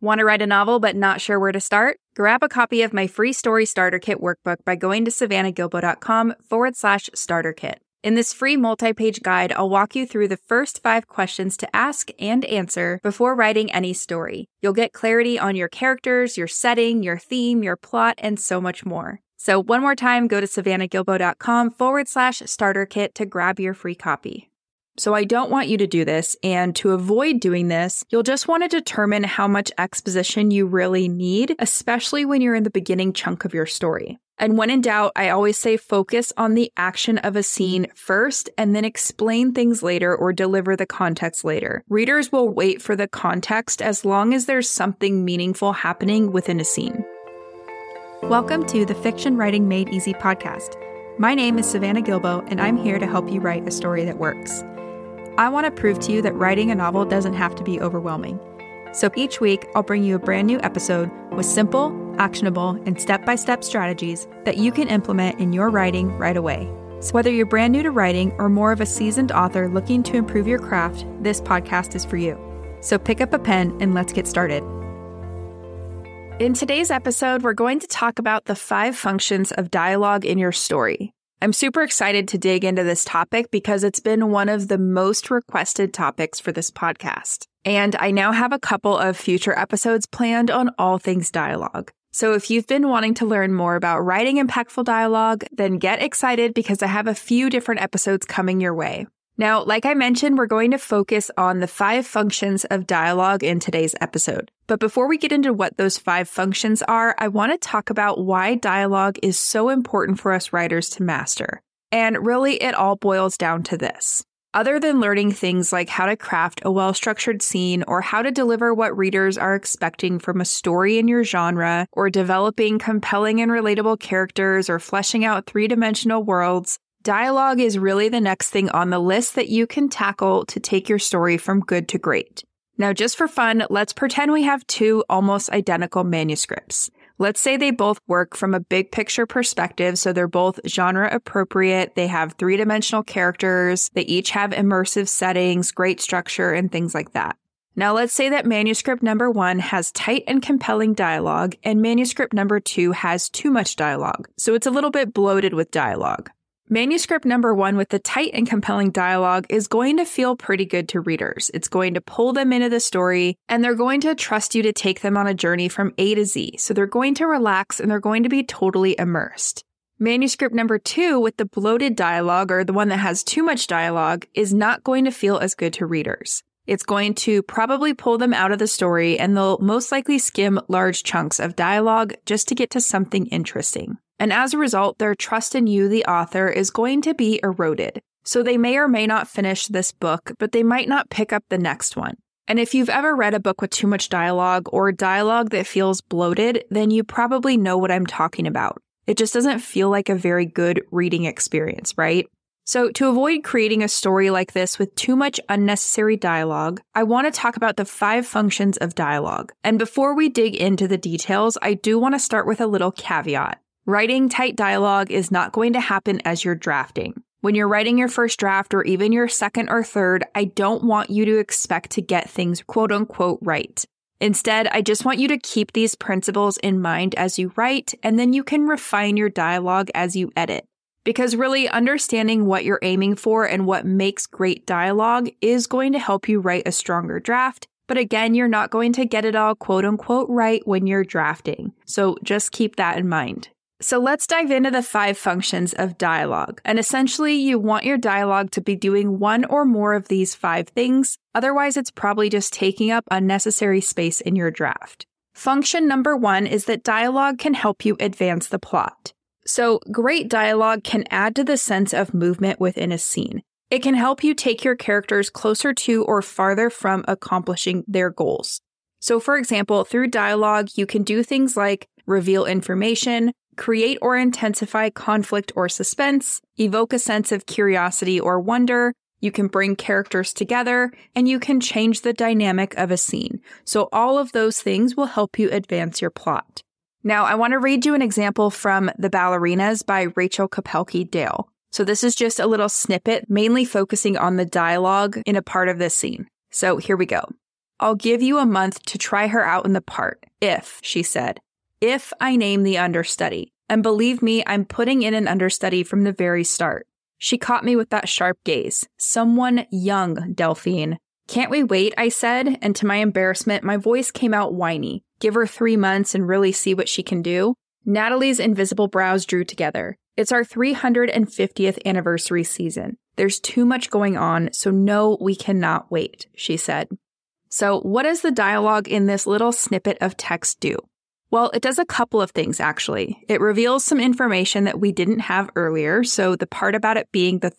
Want to write a novel but not sure where to start? Grab a copy of my free story starter kit workbook by going to savannahgilbo.com/starter kit. In this free multi-page guide, I'll walk you through the first 5 questions to ask and answer before writing any story. You'll get clarity on your characters, your setting, your theme, your plot, and so much more. So one more time, go to savannahgilbo.com/starter kit to grab your free copy. So I don't want you to do this, and to avoid doing this, you'll just want to determine how much exposition you really need, especially when you're in the beginning chunk of your story. And when in doubt, I always say focus on the action of a scene first and then explain things later or deliver the context later. Readers will wait for the context as long as there's something meaningful happening within a scene. Welcome to the Fiction Writing Made Easy podcast. My name is Savannah Gilbo, and I'm here to help you write a story that works. I want to prove to you that writing a novel doesn't have to be overwhelming. So each week, I'll bring you a brand new episode with simple, actionable, and step-by-step strategies that you can implement in your writing right away. So whether you're brand new to writing or more of a seasoned author looking to improve your craft, this podcast is for you. So pick up a pen and let's get started. In today's episode, we're going to talk about the 5 functions of dialogue in your story. I'm super excited to dig into this topic because it's been one of the most requested topics for this podcast. And I now have a couple of future episodes planned on all things dialogue. So if you've been wanting to learn more about writing impactful dialogue, then get excited because I have a few different episodes coming your way. Now, like I mentioned, we're going to focus on the 5 functions of dialogue in today's episode. But before we get into what those 5 functions are, I want to talk about why dialogue is so important for us writers to master. And really, it all boils down to this. Other than learning things like how to craft a well-structured scene or how to deliver what readers are expecting from a story in your genre, or developing compelling and relatable characters or fleshing out 3-dimensional worlds, dialogue is really the next thing on the list that you can tackle to take your story from good to great. Now, just for fun, let's pretend we have 2 almost identical manuscripts. Let's say they both work from a big picture perspective, so they're both genre appropriate, they have 3-dimensional characters, they each have immersive settings, great structure, and things like that. Now, let's say that manuscript number 1 has tight and compelling dialogue, and manuscript number 2 has too much dialogue, so it's a little bit bloated with dialogue. Manuscript number 1 with the tight and compelling dialogue is going to feel pretty good to readers. It's going to pull them into the story, and they're going to trust you to take them on a journey from A to Z. So they're going to relax and they're going to be totally immersed. Manuscript number 2 with the bloated dialogue, or the one that has too much dialogue, is not going to feel as good to readers. It's going to probably pull them out of the story, and they'll most likely skim large chunks of dialogue just to get to something interesting. And as a result, their trust in you, the author, is going to be eroded. So they may or may not finish this book, but they might not pick up the next one. And if you've ever read a book with too much dialogue or dialogue that feels bloated, then you probably know what I'm talking about. It just doesn't feel like a very good reading experience, right? So to avoid creating a story like this with too much unnecessary dialogue, I want to talk about the 5 functions of dialogue. And before we dig into the details, I do want to start with a little caveat. Writing tight dialogue is not going to happen as you're drafting. When you're writing your first draft or even your second or third, I don't want you to expect to get things quote unquote right. Instead, I just want you to keep these principles in mind as you write, and then you can refine your dialogue as you edit. Because really understanding what you're aiming for and what makes great dialogue is going to help you write a stronger draft. But again, you're not going to get it all quote unquote right when you're drafting. So just keep that in mind. So let's dive into the 5 functions of dialogue. And essentially, you want your dialogue to be doing one or more of these 5 things. Otherwise, it's probably just taking up unnecessary space in your draft. Function number 1 is that dialogue can help you advance the plot. So great dialogue can add to the sense of movement within a scene. It can help you take your characters closer to or farther from accomplishing their goals. So for example, through dialogue, you can do things like reveal information, create or intensify conflict or suspense, evoke a sense of curiosity or wonder, you can bring characters together, and you can change the dynamic of a scene. So all of those things will help you advance your plot. Now, I want to read you an example from The Ballerinas by Rachel Kapelke Dale. So this is just a little snippet, mainly focusing on the dialogue in a part of this scene. So here we go. I'll give you a month to try her out in the part, if, she said, if I name the understudy. And believe me, I'm putting in an understudy from the very start. She caught me with that sharp gaze. Someone young, Delphine. Can't we wait, I said, and to my embarrassment, my voice came out whiny. Give her 3 months and really see what she can do? Natalie's invisible brows drew together. It's our 350th anniversary season. There's too much going on, so no, we cannot wait, she said. So what does the dialogue in this little snippet of text do? Well, it does a couple of things, actually. It reveals some information that we didn't have earlier, so the part about it being the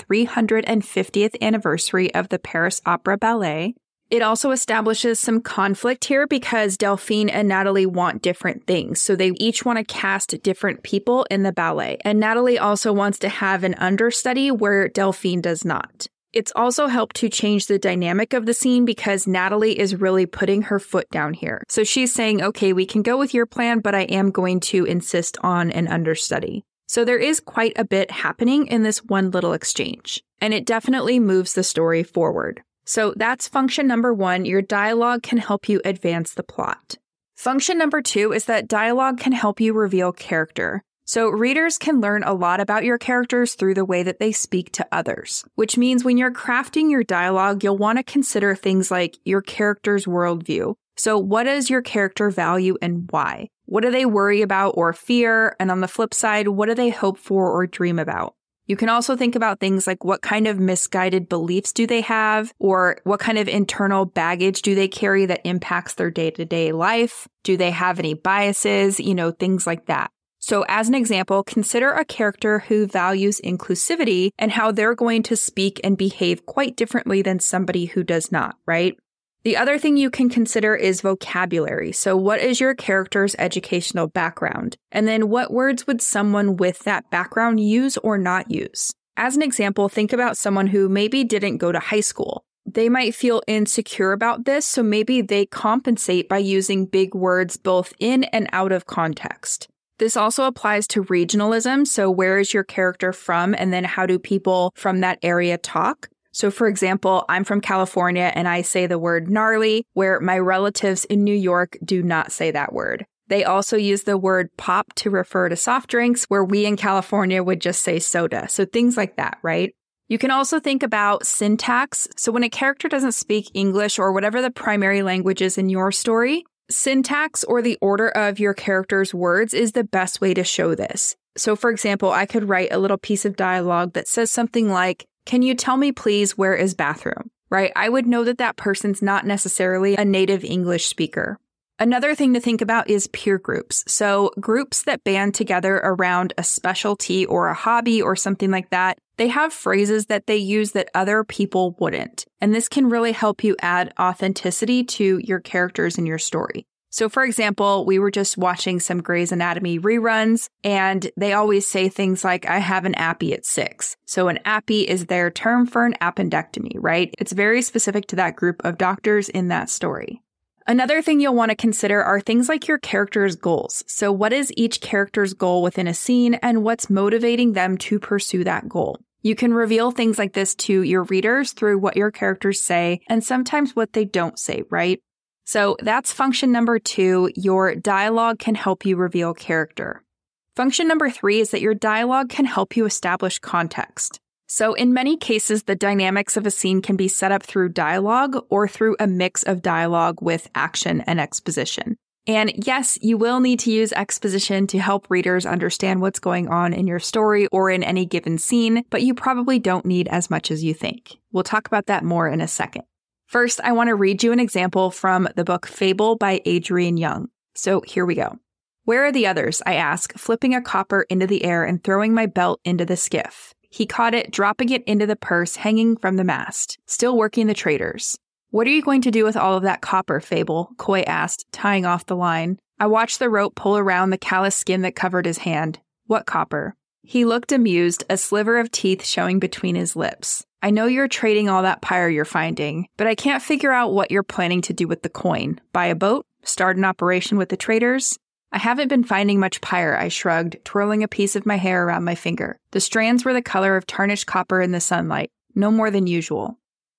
350th anniversary of the Paris Opera Ballet. It also establishes some conflict here because Delphine and Natalie want different things, so they each want to cast different people in the ballet, and Natalie also wants to have an understudy where Delphine does not. It's also helped to change the dynamic of the scene because Natalie is really putting her foot down here. So she's saying, okay, we can go with your plan, but I am going to insist on an understudy. So there is quite a bit happening in this one little exchange, and it definitely moves the story forward. So that's function number 1. Your dialogue can help you advance the plot. Function number 2 is that dialogue can help you reveal character. So readers can learn a lot about your characters through the way that they speak to others, which means when you're crafting your dialogue, you'll want to consider things like your character's worldview. So what does your character value and why? What do they worry about or fear? And on the flip side, what do they hope for or dream about? You can also think about things like what kind of misguided beliefs do they have, or what kind of internal baggage do they carry that impacts their day-to-day life? Do they have any biases? Things like that. So as an example, consider a character who values inclusivity and how they're going to speak and behave quite differently than somebody who does not, right? The other thing you can consider is vocabulary. So what is your character's educational background? And then what words would someone with that background use or not use? As an example, think about someone who maybe didn't go to high school. They might feel insecure about this, so maybe they compensate by using big words both in and out of context. This also applies to regionalism. So where is your character from? And then how do people from that area talk? So for example, I'm from California and I say the word gnarly, where my relatives in New York do not say that word. They also use the word pop to refer to soft drinks, where we in California would just say soda. So things like that, right? You can also think about syntax. So when a character doesn't speak English or whatever the primary language is in your story, syntax or the order of your character's words is the best way to show this. So for example, I could write a little piece of dialogue that says something like, "Can you tell me please where is bathroom?" Right? I would know that that person's not necessarily a native English speaker. Another thing to think about is peer groups. So groups that band together around a specialty or a hobby or something like that, they have phrases that they use that other people wouldn't. And this can really help you add authenticity to your characters in your story. So for example, we were just watching some Grey's Anatomy reruns, and they always say things like, "I have an appy at 6. So an appy is their term for an appendectomy, right? It's very specific to that group of doctors in that story. Another thing you'll want to consider are things like your character's goals. So what is each character's goal within a scene and what's motivating them to pursue that goal? You can reveal things like this to your readers through what your characters say and sometimes what they don't say, right? So that's function number 2. Your dialogue can help you reveal character. Function number 3 is that your dialogue can help you establish context. So in many cases, the dynamics of a scene can be set up through dialogue or through a mix of dialogue with action and exposition. And yes, you will need to use exposition to help readers understand what's going on in your story or in any given scene, but you probably don't need as much as you think. We'll talk about that more in a second. First, I want to read you an example from the book Fable by Adrienne Young. So here we go. "Where are the others?" I ask, flipping a copper into the air and throwing my belt into the skiff. He caught it, dropping it into the purse hanging from the mast, still working the traders. "What are you going to do with all of that copper, Fable?" Coy asked, tying off the line. I watched the rope pull around the callous skin that covered his hand. "What copper?" He looked amused, a sliver of teeth showing between his lips. "I know you're trading all that pyre you're finding, but I can't figure out what you're planning to do with the coin. Buy a boat? Start an operation with the traders?" "I haven't been finding much pyre," I shrugged, twirling a piece of my hair around my finger. The strands were the color of tarnished copper in the sunlight, no more than usual.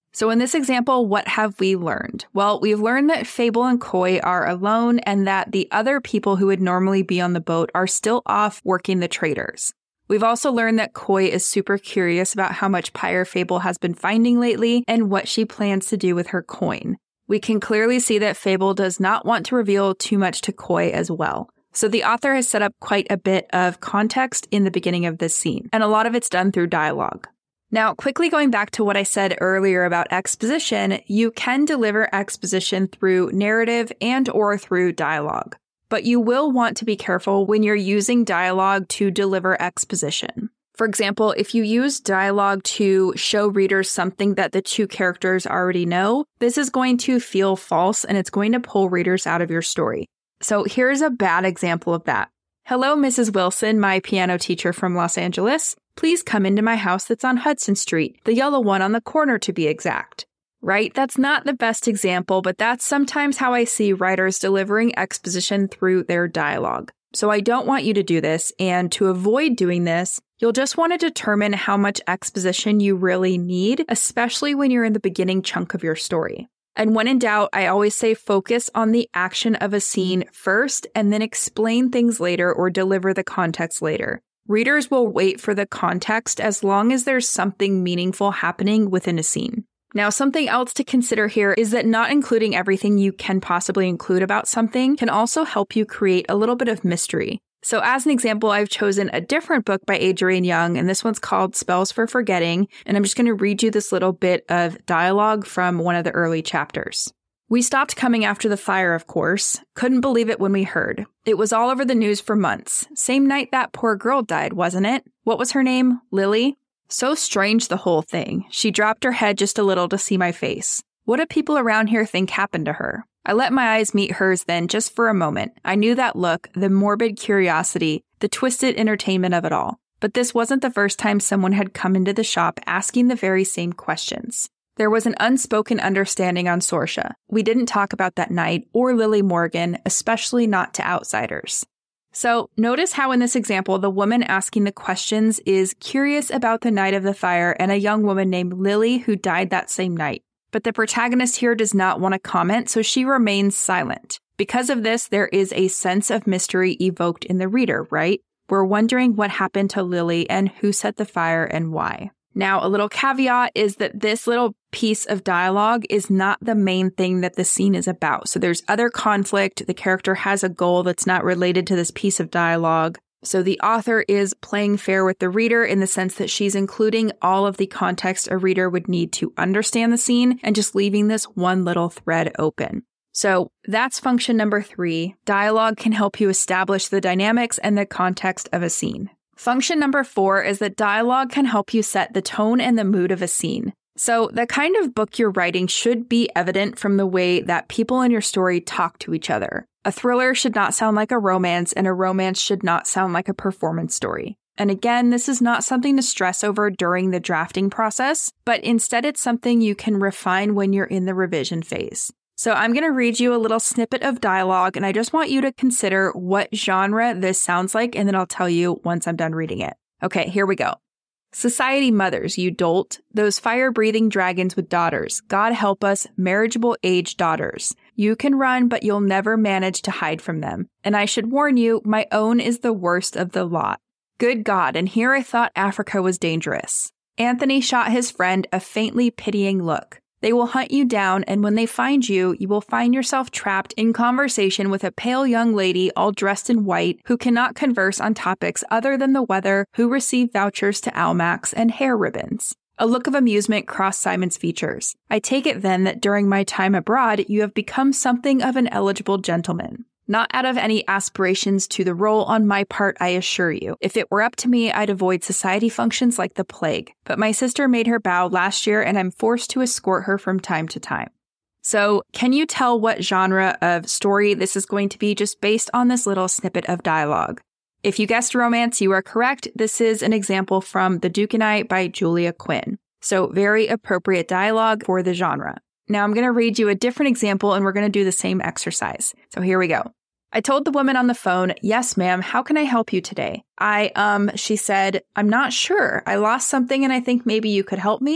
So in this example, what have we learned? Well, we've learned that Fable and Coy are alone and that the other people who would normally be on the boat are still off working the traders. We've also learned that Coy is super curious about how much Pyre Fable has been finding lately and what she plans to do with her coin. We can clearly see that Fable does not want to reveal too much to Coy as well. So the author has set up quite a bit of context in the beginning of this scene, and a lot of it's done through dialogue. Now, quickly going back to what I said earlier about exposition, you can deliver exposition through narrative and or through dialogue. But you will want to be careful when you're using dialogue to deliver exposition. For example, if you use dialogue to show readers something that the two characters already know, this is going to feel false and it's going to pull readers out of your story. So here's a bad example of that. Hello, Mrs. Wilson, my piano teacher from Los Angeles. Please come into my house that's on Hudson Street, the yellow one on the corner to be exact. Right? That's not the best example, but that's sometimes how I see writers delivering exposition through their dialogue. So I don't want you to do this, and to avoid doing this, you'll just want to determine how much exposition you really need, especially when you're in the beginning chunk of your story. And when in doubt, I always say focus on the action of a scene first and then explain things later or deliver the context later. Readers will wait for the context as long as there's something meaningful happening within a scene. Now, something else to consider here is that not including everything you can possibly include about something can also help you create a little bit of mystery. So as an example, I've chosen a different book by Adrienne Young, and this one's called Spells for Forgetting, and I'm just going to read you this little bit of dialogue from one of the early chapters. We stopped coming after the fire, of course. Couldn't believe it when we heard. It was all over the news for months. Same night that poor girl died, wasn't it? What was her name? Lily? So strange, the whole thing. She dropped her head just a little to see my face. What do people around here think happened to her? I let my eyes meet hers then, just for a moment. I knew that look, the morbid curiosity, the twisted entertainment of it all. But this wasn't the first time someone had come into the shop asking the very same questions. There was an unspoken understanding on Sorsha. We didn't talk about that night or Lily Morgan, especially not to outsiders. So notice how in this example, the woman asking the questions is curious about the night of the fire and a young woman named Lily who died that same night. But the protagonist here does not want to comment, so she remains silent. Because of this, there is a sense of mystery evoked in the reader, right? We're wondering what happened to Lily and who set the fire and why. Now, a little caveat is that this little piece of dialogue is not the main thing that the scene is about. So there's other conflict. The character has a goal that's not related to this piece of dialogue. So the author is playing fair with the reader in the sense that she's including all of the context a reader would need to understand the scene and just leaving this one little thread open. So that's function number 3. Dialogue can help you establish the dynamics and the context of a scene. Function number 4 is that dialogue can help you set the tone and the mood of a scene. So the kind of book you're writing should be evident from the way that people in your story talk to each other. A thriller should not sound like a romance, and a romance should not sound like a performance story. And again, this is not something to stress over during the drafting process, but instead it's something you can refine when you're in the revision phase. So I'm going to read you a little snippet of dialogue, and I just want you to consider what genre this sounds like, and then I'll tell you once I'm done reading it. Okay, here we go. Society mothers, you dolt. Those fire-breathing dragons with daughters. God help us, marriageable age daughters. You can run, but you'll never manage to hide from them. And I should warn you, my own is the worst of the lot. Good God, and here I thought Africa was dangerous. Anthony shot his friend a faintly pitying look. They will hunt you down, and when they find you, you will find yourself trapped in conversation with a pale young lady all dressed in white who cannot converse on topics other than the weather, who receive vouchers to Almax and hair ribbons. A look of amusement crossed Simon's features. I take it then that during my time abroad, you have become something of an eligible gentleman. Not out of any aspirations to the role on my part, I assure you. If it were up to me, I'd avoid society functions like the plague. But my sister made her bow last year, and I'm forced to escort her from time to time. So, can you tell what genre of story this is going to be just based on this little snippet of dialogue? If you guessed romance, you are correct. This is an example from The Duke and I by Julia Quinn. So, very appropriate dialogue for the genre. Now, I'm going to read you a different example, and we're going to do the same exercise. So, here we go. I told the woman on the phone, "Yes, ma'am, how can I help you today?" She said, "I'm not sure. I lost something and I think maybe you could help me."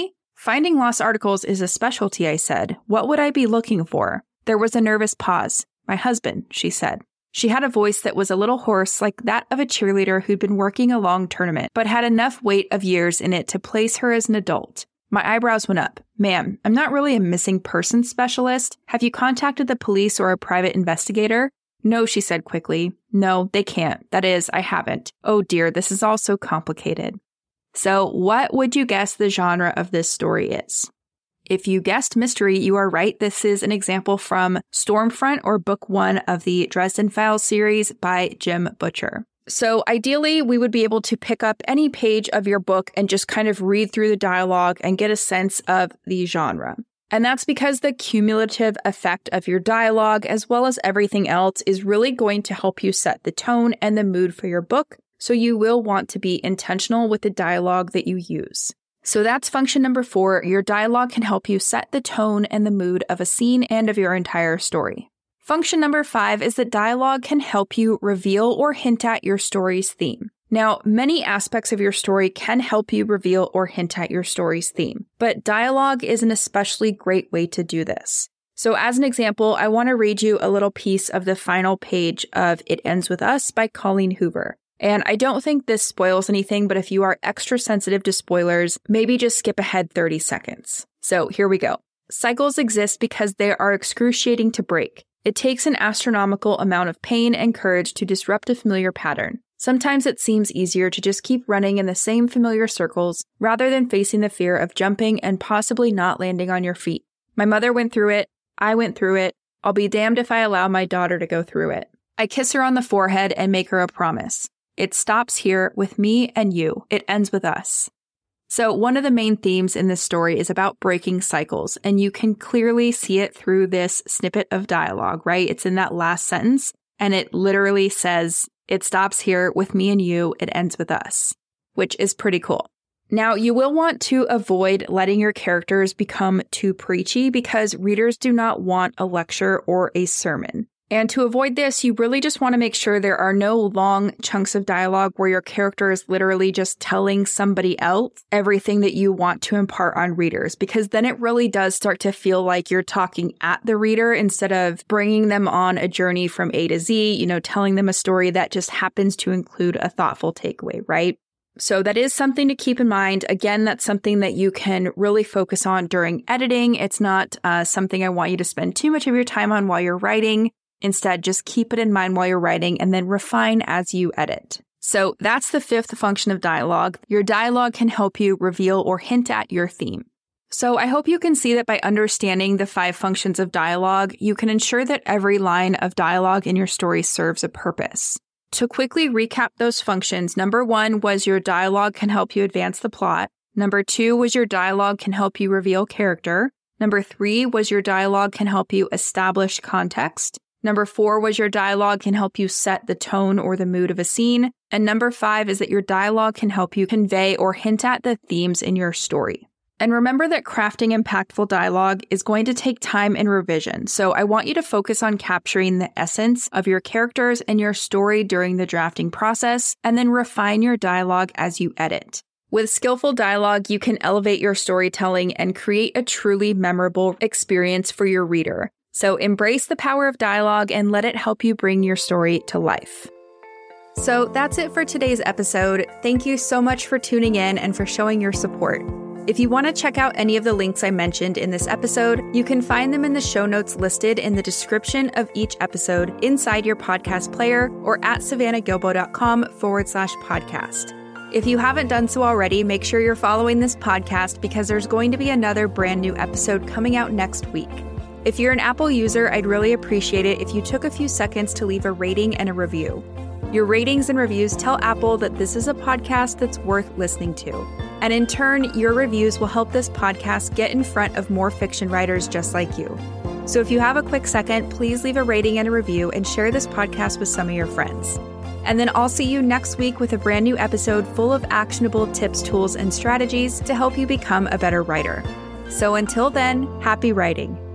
Finding lost articles is a specialty, I said. What would I be looking for? There was a nervous pause. My husband, she said. She had a voice that was a little hoarse, like that of a cheerleader who'd been working a long tournament, but had enough weight of years in it to place her as an adult. My eyebrows went up. Ma'am, I'm not really a missing persons specialist. Have you contacted the police or a private investigator? No, she said quickly. No, they can't. That is, I haven't. Oh dear, this is all so complicated. So what would you guess the genre of this story is? If you guessed mystery, you are right. This is an example from Stormfront, or book 1 of the Dresden Files series by Jim Butcher. So ideally, we would be able to pick up any page of your book and just kind of read through the dialogue and get a sense of the genre. And that's because the cumulative effect of your dialogue, as well as everything else, is really going to help you set the tone and the mood for your book. So you will want to be intentional with the dialogue that you use. So that's function number 4. Your dialogue can help you set the tone and the mood of a scene and of your entire story. Function number 5 is that dialogue can help you reveal or hint at your story's theme. Now, many aspects of your story can help you reveal or hint at your story's theme, but dialogue is an especially great way to do this. So as an example, I want to read you a little piece of the final page of It Ends With Us by Colleen Hoover. And I don't think this spoils anything, but if you are extra sensitive to spoilers, maybe just skip ahead 30 seconds. So here we go. Cycles exist because they are excruciating to break. It takes an astronomical amount of pain and courage to disrupt a familiar pattern. Sometimes it seems easier to just keep running in the same familiar circles rather than facing the fear of jumping and possibly not landing on your feet. My mother went through it. I went through it. I'll be damned if I allow my daughter to go through it. I kiss her on the forehead and make her a promise. It stops here with me and you. It ends with us. So one of the main themes in this story is about breaking cycles, and you can clearly see it through this snippet of dialogue, right? It's in that last sentence, and it literally says, it stops here with me and you. It ends with us, which is pretty cool. Now, you will want to avoid letting your characters become too preachy because readers do not want a lecture or a sermon. And to avoid this, you really just want to make sure there are no long chunks of dialogue where your character is literally just telling somebody else everything that you want to impart on readers, because then it really does start to feel like you're talking at the reader instead of bringing them on a journey from A to Z, telling them a story that just happens to include a thoughtful takeaway, right? So that is something to keep in mind. Again, that's something that you can really focus on during editing. It's not something I want you to spend too much of your time on while you're writing. Instead, just keep it in mind while you're writing and then refine as you edit. So that's the 5th function of dialogue. Your dialogue can help you reveal or hint at your theme. So I hope you can see that by understanding the 5 functions of dialogue, you can ensure that every line of dialogue in your story serves a purpose. To quickly recap those functions, number 1 was your dialogue can help you advance the plot. Number 2 was your dialogue can help you reveal character. Number 3 was your dialogue can help you establish context. Number 4 was your dialogue can help you set the tone or the mood of a scene. And number 5 is that your dialogue can help you convey or hint at the themes in your story. And remember that crafting impactful dialogue is going to take time and revision. So I want you to focus on capturing the essence of your characters and your story during the drafting process, and then refine your dialogue as you edit. With skillful dialogue, you can elevate your storytelling and create a truly memorable experience for your reader. So embrace the power of dialogue and let it help you bring your story to life. So that's it for today's episode. Thank you so much for tuning in and for showing your support. If you want to check out any of the links I mentioned in this episode, you can find them in the show notes listed in the description of each episode inside your podcast player or at savannahgilbo.com/podcast. If you haven't done so already, make sure you're following this podcast because there's going to be another brand new episode coming out next week. If you're an Apple user, I'd really appreciate it if you took a few seconds to leave a rating and a review. Your ratings and reviews tell Apple that this is a podcast that's worth listening to. And in turn, your reviews will help this podcast get in front of more fiction writers just like you. So if you have a quick second, please leave a rating and a review and share this podcast with some of your friends. And then I'll see you next week with a brand new episode full of actionable tips, tools, and strategies to help you become a better writer. So until then, happy writing.